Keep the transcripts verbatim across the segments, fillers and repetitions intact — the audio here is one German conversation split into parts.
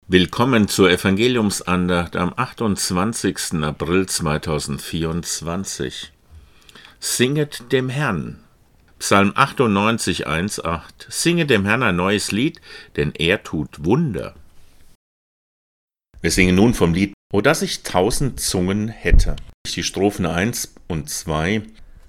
Willkommen zur Evangeliumsandacht am achtundzwanzigsten April zweitausendvierundzwanzig. Singet dem Herrn. Psalm achtundneunzig, eins Komma acht. Singe dem Herrn ein neues Lied, denn er tut Wunder. Wir singen nun vom Lied O dass ich tausend Zungen hätte. Die Strophen eins und zwei.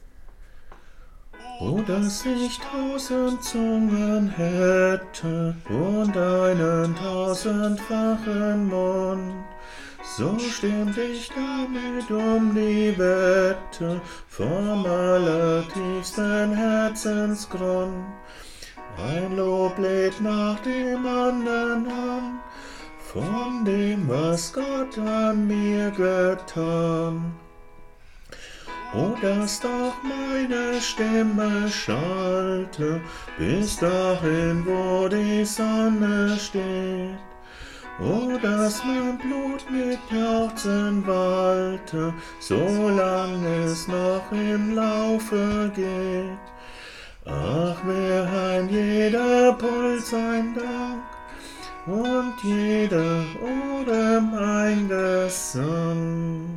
O dass ich tausend Zungen hätte und einen tausendfachen Mund, so stimmt ich damit um die Wette vom allertiefsten Herzensgrund. Ein Loblied nach dem andern an, von dem, was Gott an mir getan. O dass doch meine Stimme schallte, bis dahin, wo die Sonne steht. O dass mein Blut mit Jauchzen wallte, solange es noch im Laufe geht. Ach, wär ein jeder Puls ein Dank und jeder Odem ein Gesang.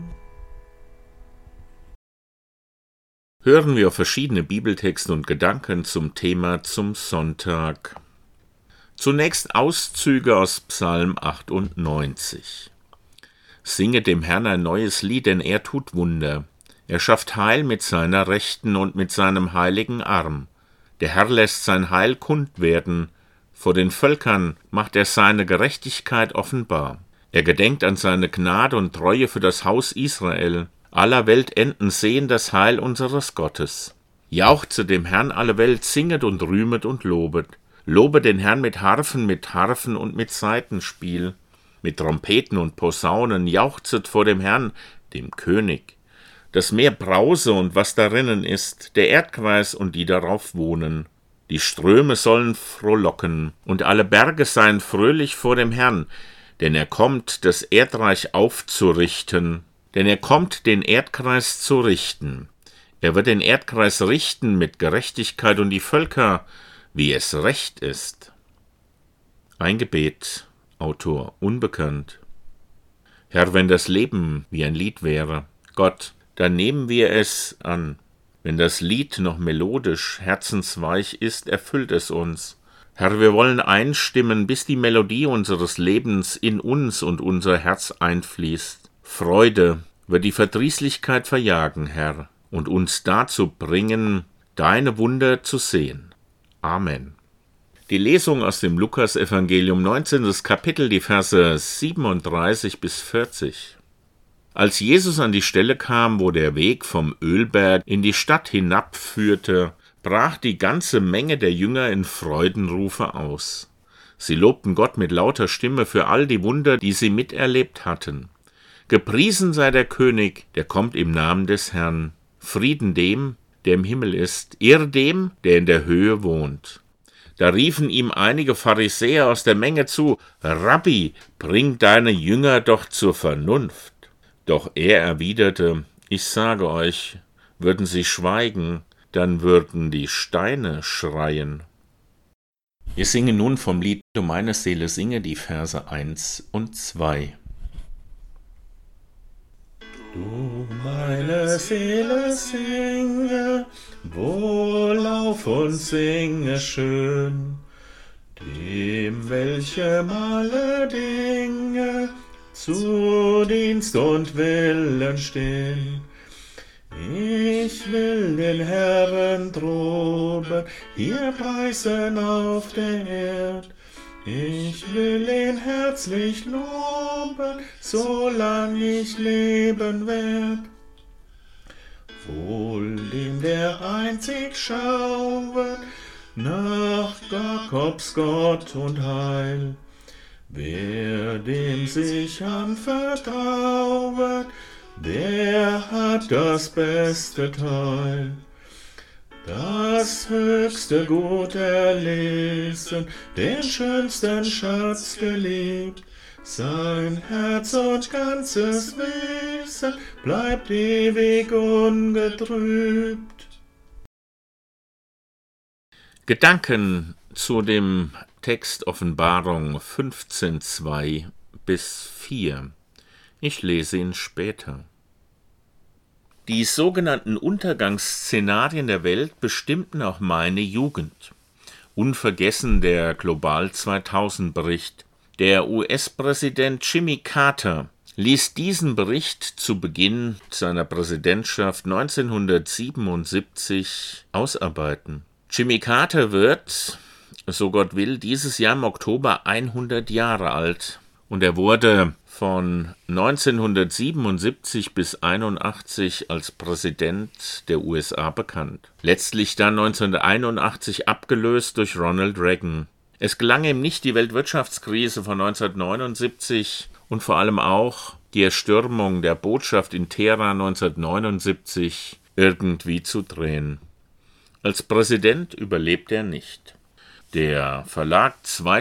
Hören wir auf verschiedene Bibeltexte und Gedanken zum Thema zum Sonntag. Zunächst Auszüge aus Psalm achtundneunzig. Singe dem Herrn ein neues Lied, denn er tut Wunder. Er schafft Heil mit seiner Rechten und mit seinem heiligen Arm. Der Herr lässt sein Heil kund werden. Vor den Völkern macht er seine Gerechtigkeit offenbar. Er gedenkt an seine Gnade und Treue für das Haus Israel. Aller Weltenden sehen das Heil unseres Gottes. Jauchze dem Herrn alle Welt, singet und rühmet und lobet. Lobe den Herrn mit Harfen, mit Harfen und mit Saitenspiel, mit Trompeten und Posaunen, jauchzet vor dem Herrn, dem König. Das Meer brause und was darinnen ist, der Erdkreis und die darauf wohnen. Die Ströme sollen frohlocken und alle Berge seien fröhlich vor dem Herrn, denn er kommt, das Erdreich aufzurichten. Denn er kommt, den Erdkreis zu richten. Er wird den Erdkreis richten mit Gerechtigkeit und die Völker, wie es recht ist. Ein Gebet, Autor unbekannt. Herr, wenn das Leben wie ein Lied wäre, Gott, dann nehmen wir es an. Wenn das Lied noch melodisch, herzensweich ist, erfüllt es uns. Herr, wir wollen einstimmen, bis die Melodie unseres Lebens in uns und unser Herz einfließt. Freude wird die Verdrießlichkeit verjagen, Herr, und uns dazu bringen, deine Wunder zu sehen. Amen. Die Lesung aus dem Lukas-Evangelium, neunzehntes Kapitel, die Verse siebenunddreißig bis vierzig. Als Jesus an die Stelle kam, wo der Weg vom Ölberg in die Stadt hinabführte, brach die ganze Menge der Jünger in Freudenrufe aus. Sie lobten Gott mit lauter Stimme für all die Wunder, die sie miterlebt hatten. Gepriesen sei der König, der kommt im Namen des Herrn. Frieden dem, der im Himmel ist, Ehre dem, der in der Höhe wohnt. Da riefen ihm einige Pharisäer aus der Menge zu: Rabbi, bring deine Jünger doch zur Vernunft. Doch er erwiderte: Ich sage euch, würden sie schweigen, dann würden die Steine schreien. Wir singen nun vom Lied Du meine Seele singe, die Verse eins und zwei. Du meine Seele singe, wohlauf und singe schön, dem welchem alle Dinge zu Dienst und Willen stehen. Ich will den Herrn droben, hier preisen auf der Erd. Ich will ihn herzlich loben, solang ich leben werd. Wohl dem, der einzig schauet nach Jakobs Gott und Heil. Wer dem sich anvertrauet, der hat das beste Teil. Das höchste Gut erlesen, den schönsten Schatz geliebt, sein Herz und ganzes Wesen bleibt ewig ungetrübt. Gedanken zu dem Haupttext Offenbarung fünfzehn, zwei bis vier. Ich lese ihn später. Die sogenannten Untergangsszenarien der Welt bestimmten auch meine Jugend. Unvergessen der Global zweitausend Bericht. Der U S-Präsident Jimmy Carter ließ diesen Bericht zu Beginn seiner Präsidentschaft neunzehnhundertsiebenundsiebzig ausarbeiten. Jimmy Carter wird, so Gott will, dieses Jahr im Oktober hundert Jahre alt. Und er wurde von neunzehnhundertsiebenundsiebzig bis einundachtzig als Präsident der U S A bekannt. Letztlich dann neunzehnhunderteinundachtzig abgelöst durch Ronald Reagan. Es gelang ihm nicht, die Weltwirtschaftskrise von neunzehnhundertneunundsiebzig und vor allem auch die Erstürmung der Botschaft in Teheran neunzehnhundertneunundsiebzig irgendwie zu drehen. Als Präsident überlebt er nicht. Der Verlag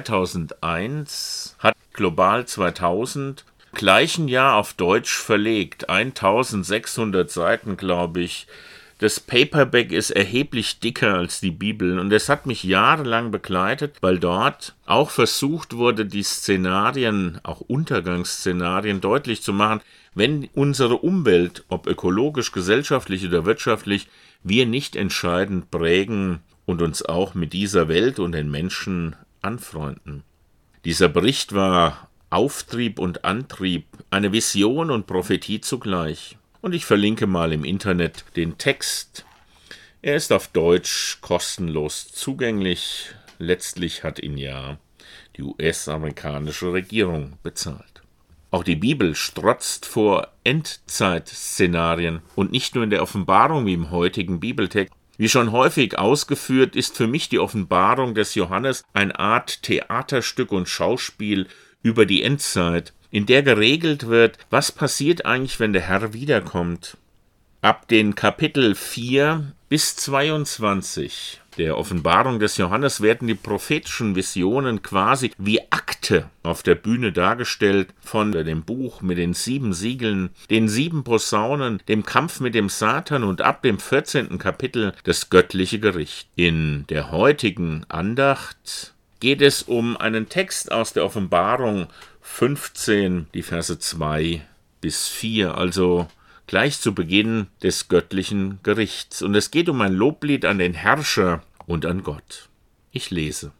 zweitausendeins hat Global zweitausend im gleichen Jahr auf Deutsch verlegt, eintausendsechshundert Seiten, glaube ich. Das Paperback ist erheblich dicker als die Bibel und es hat mich jahrelang begleitet, weil dort auch versucht wurde, die Szenarien, auch Untergangsszenarien deutlich zu machen, wenn unsere Umwelt, ob ökologisch, gesellschaftlich oder wirtschaftlich, wir nicht entscheidend prägen und uns auch mit dieser Welt und den Menschen anfreunden. Dieser Bericht war Auftrieb und Antrieb, eine Vision und Prophetie zugleich. Und ich verlinke mal im Internet den Text. Er ist auf Deutsch kostenlos zugänglich. Letztlich hat ihn ja die U S-amerikanische Regierung bezahlt. Auch die Bibel strotzt vor Endzeitszenarien und nicht nur in der Offenbarung wie im heutigen Bibeltext. Wie schon häufig ausgeführt, ist für mich die Offenbarung des Johannes eine Art Theaterstück und Schauspiel über die Endzeit, in der geregelt wird, was passiert eigentlich, wenn der Herr wiederkommt. Ab den Kapitel vier bis zweiundzwanzig der Offenbarung des Johannes werden die prophetischen Visionen quasi wie Akte auf der Bühne dargestellt, von dem Buch mit den sieben Siegeln, den sieben Posaunen, dem Kampf mit dem Satan und ab dem vierzehnten Kapitel das göttliche Gericht. In der heutigen Andacht geht es um einen Text aus der Offenbarung fünfzehn, die Verse zwei bis vier, also gleich zu Beginn des göttlichen Gerichts. Und es geht um ein Loblied an den Herrscher und an Gott. Ich lese.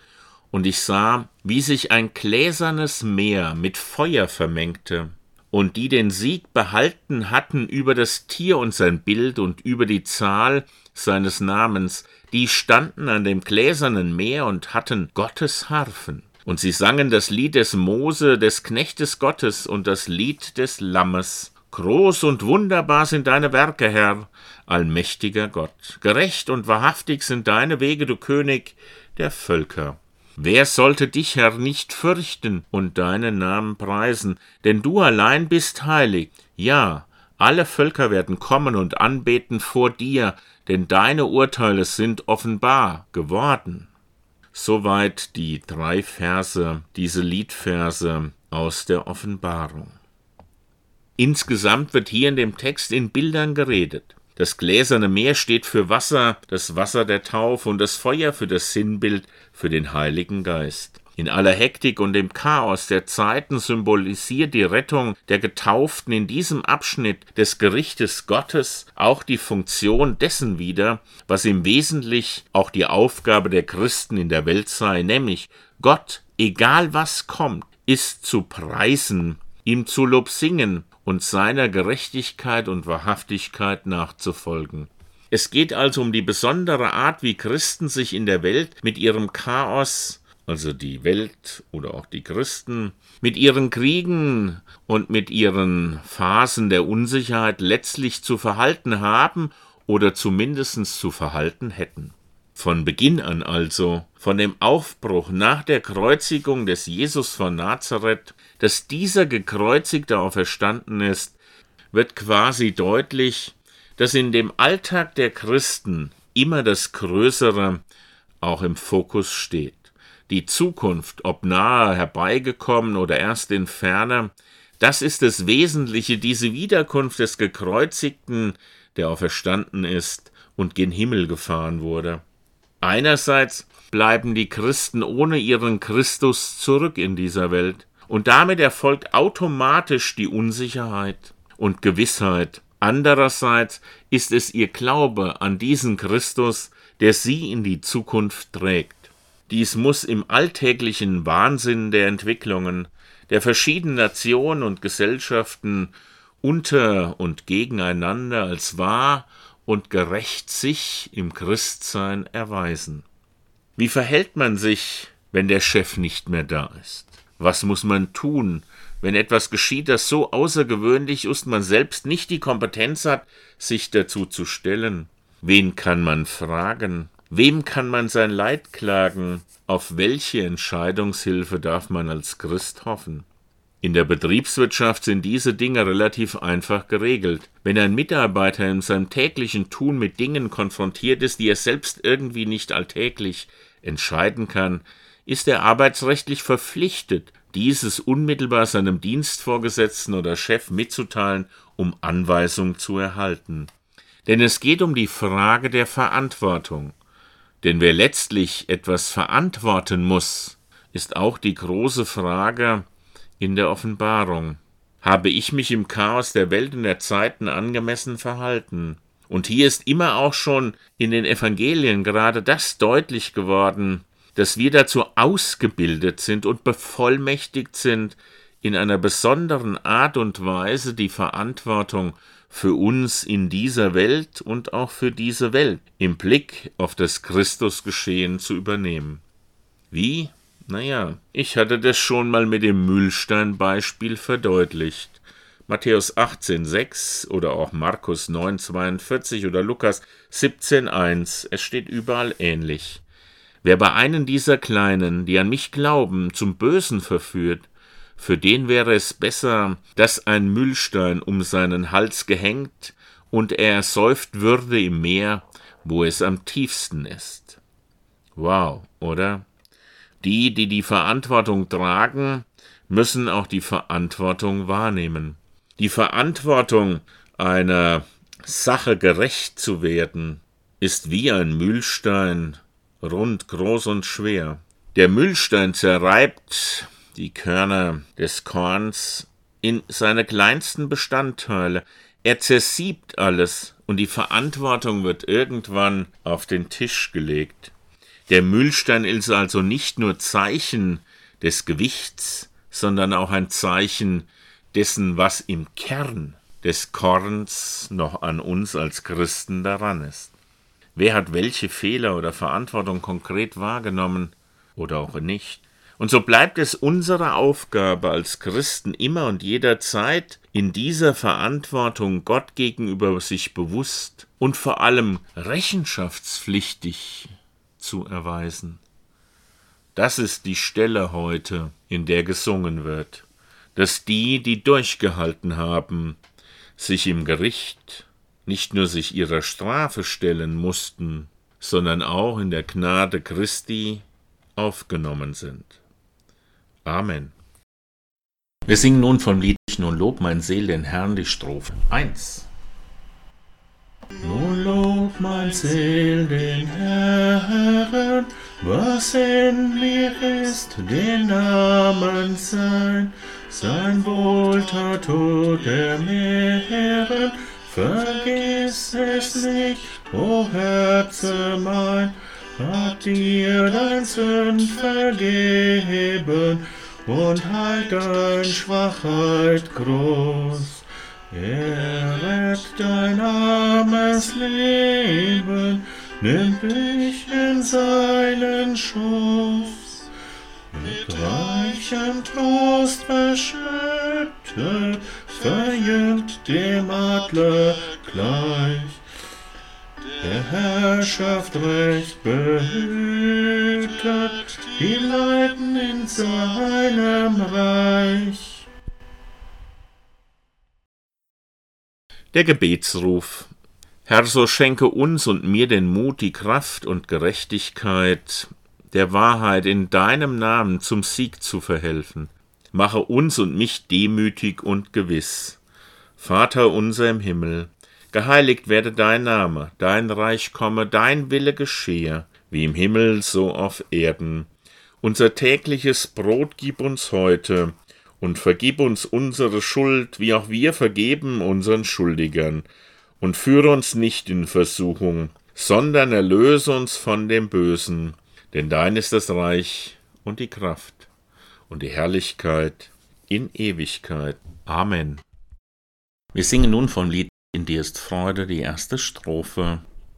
Und ich sah, wie sich ein gläsernes Meer mit Feuer vermengte, und die den Sieg behalten hatten über das Tier und sein Bild und über die Zahl seines Namens, die standen an dem gläsernen Meer und hatten Gottes Harfen. Und sie sangen das Lied des Mose, des Knechtes Gottes, und das Lied des Lammes. Groß und wunderbar sind deine Werke, Herr, allmächtiger Gott. Gerecht und wahrhaftig sind deine Wege, du König der Völker. Wer sollte dich, Herr, nicht fürchten und deinen Namen preisen? Denn du allein bist heilig. Ja, alle Völker werden kommen und anbeten vor dir, denn deine Urteile sind offenbar geworden. Soweit die drei Verse, diese Liedverse aus der Offenbarung. Insgesamt wird hier in dem Text in Bildern geredet. Das gläserne Meer steht für Wasser, das Wasser der Taufe, und das Feuer für das Sinnbild für den Heiligen Geist. In aller Hektik und dem Chaos der Zeiten symbolisiert die Rettung der Getauften in diesem Abschnitt des Gerichtes Gottes auch die Funktion dessen wider, was im Wesentlichen auch die Aufgabe der Christen in der Welt sei, nämlich Gott, egal was kommt, ist zu preisen, ihm zu Lob singen und seiner Gerechtigkeit und Wahrhaftigkeit nachzufolgen. Es geht also um die besondere Art, wie Christen sich in der Welt mit ihrem Chaos, also die Welt oder auch die Christen, mit ihren Kriegen und mit ihren Phasen der Unsicherheit letztlich zu verhalten haben oder zumindest zu verhalten hätten. Von Beginn an also, von dem Aufbruch nach der Kreuzigung des Jesus von Nazareth, dass dieser Gekreuzigte auferstanden ist, wird quasi deutlich, dass in dem Alltag der Christen immer das Größere auch im Fokus steht. Die Zukunft, ob nahe herbeigekommen oder erst in Ferne, das ist das Wesentliche, diese Wiederkunft des Gekreuzigten, der auferstanden ist und gen Himmel gefahren wurde. Einerseits bleiben die Christen ohne ihren Christus zurück in dieser Welt. Und damit erfolgt automatisch die Unsicherheit und Gewissheit. Andererseits ist es ihr Glaube an diesen Christus, der sie in die Zukunft trägt. Dies muss im alltäglichen Wahnsinn der Entwicklungen, der verschiedenen Nationen und Gesellschaften unter und gegeneinander als wahr und gerecht sich im Christsein erweisen. Wie verhält man sich, wenn der Chef nicht mehr da ist? Was muss man tun, wenn etwas geschieht, das so außergewöhnlich ist, man selbst nicht die Kompetenz hat, sich dazu zu stellen? Wen kann man fragen? Wem kann man sein Leid klagen? Auf welche Entscheidungshilfe darf man als Christ hoffen? In der Betriebswirtschaft sind diese Dinge relativ einfach geregelt. Wenn ein Mitarbeiter in seinem täglichen Tun mit Dingen konfrontiert ist, die er selbst irgendwie nicht alltäglich entscheiden kann, ist er arbeitsrechtlich verpflichtet, dieses unmittelbar seinem Dienstvorgesetzten oder Chef mitzuteilen, um Anweisung zu erhalten. Denn es geht um die Frage der Verantwortung. Denn wer letztlich etwas verantworten muss, ist auch die große Frage in der Offenbarung. Habe ich mich im Chaos der Welt und der Zeiten angemessen verhalten? Und hier ist immer auch schon in den Evangelien gerade das deutlich geworden, dass wir dazu ausgebildet sind und bevollmächtigt sind, in einer besonderen Art und Weise die Verantwortung für uns in dieser Welt und auch für diese Welt im Blick auf das Christusgeschehen zu übernehmen. Wie? Naja, ich hatte das schon mal mit dem Mühlstein-Beispiel verdeutlicht. Matthäus achtzehn sechs oder auch Markus neun zweiundvierzig oder Lukas siebzehn eins, es steht überall ähnlich. Wer bei einem dieser Kleinen, die an mich glauben, zum Bösen verführt, für den wäre es besser, dass ein Mühlstein um seinen Hals gehängt und er ersäuft würde im Meer, wo es am tiefsten ist. Wow, oder? Die, die die Verantwortung tragen, müssen auch die Verantwortung wahrnehmen. Die Verantwortung, einer Sache gerecht zu werden, ist wie ein Mühlstein, rund, groß und schwer. Der Mühlstein zerreibt die Körner des Korns in seine kleinsten Bestandteile. Er zersiebt alles und die Verantwortung wird irgendwann auf den Tisch gelegt. Der Mühlstein ist also nicht nur Zeichen des Gewichts, sondern auch ein Zeichen dessen, was im Kern des Korns noch an uns als Christen daran ist. Wer hat welche Fehler oder Verantwortung konkret wahrgenommen oder auch nicht? Und so bleibt es unsere Aufgabe als Christen immer und jederzeit, in dieser Verantwortung Gott gegenüber sich bewusst und vor allem rechenschaftspflichtig zu erweisen. Das ist die Stelle heute, in der gesungen wird, dass die, die durchgehalten haben, sich im Gericht nicht nur sich ihrer Strafe stellen mussten, sondern auch in der Gnade Christi aufgenommen sind. Amen. Wir singen nun vom Lied Nun lob mein Seel den Herrn die Strophe eins. Nun lob mein Seel den Herrn, was in mir ist, den Namen sein, sein Wohltat tut er mehren, vergiss es nicht, o Herze mein, hat dir dein Sünd vergeben und halt dein Schwachheit groß. Ehret dein armes Leben, nimm dich in seinen Schoß. Mit reichem Trost beschüttet, verjüngt dem Adler gleich. Der Herrschaft recht behütet, die leiden in seinem Reich. Der Gebetsruf. Herr, so schenke uns und mir den Mut, die Kraft und Gerechtigkeit der Wahrheit in deinem Namen zum Sieg zu verhelfen. Mache uns und mich demütig und gewiss. Vater unser im Himmel, geheiligt werde dein Name, dein Reich komme, dein Wille geschehe, wie im Himmel so auf Erden. Unser tägliches Brot gib uns heute und vergib uns unsere Schuld, wie auch wir vergeben unseren Schuldigern. Und führe uns nicht in Versuchung, sondern erlöse uns von dem Bösen. Denn dein ist das Reich und die Kraft und die Herrlichkeit in Ewigkeit. Amen. Wir singen nun vom Lied In dir ist Freude, die erste Strophe.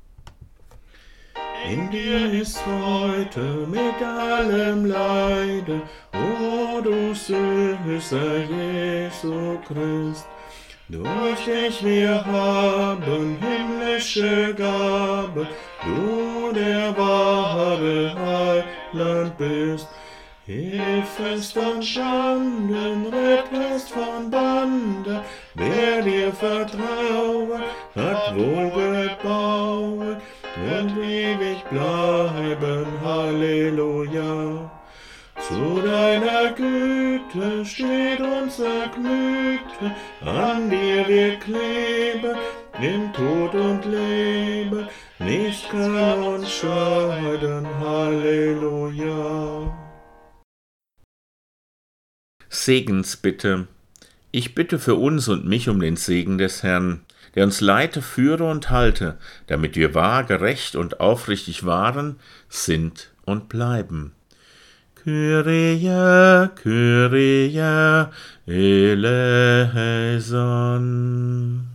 In dir ist Freude mit allem Leide, o du süßer Jesu Christ. Durch dich wir haben himmlische Gabe, du der wahre Heiland bist. Hilfest von Schanden, rettest von Bande, wer dir vertraut, hat wohl gebaut und ewig bleiben, Halleluja. Zu deiner Güte steht unser Gemüte, an dir wir kleben, im Tod und Leben, nichts kann uns scheiden, Halleluja. Segensbitte. Ich bitte für uns und mich um den Segen des Herrn, der uns leite, führe und halte, damit wir wahr, gerecht und aufrichtig waren, sind und bleiben. Kyrie, Kyrie, eleison.